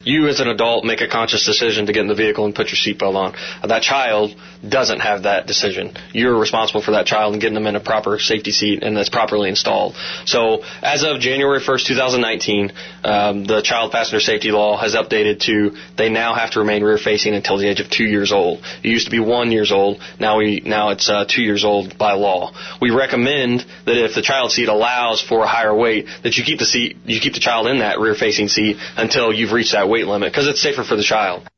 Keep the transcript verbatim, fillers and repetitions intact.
You as an adult make a conscious decision to get in the vehicle and put your seatbelt on. That child doesn't have that decision. You're responsible for that child and getting them in a proper safety seat and that's properly installed. So as of January first, twenty nineteen, um, the child passenger safety law has updated to they now have to remain rear facing until the age of two years old. It used to be one years old. Now we now it's uh, two years old by law. We recommend that if the child seat allows for a higher weight, that you keep the seat you keep the child in that rear facing seat until you've reached that weight limit because it's safer for the child.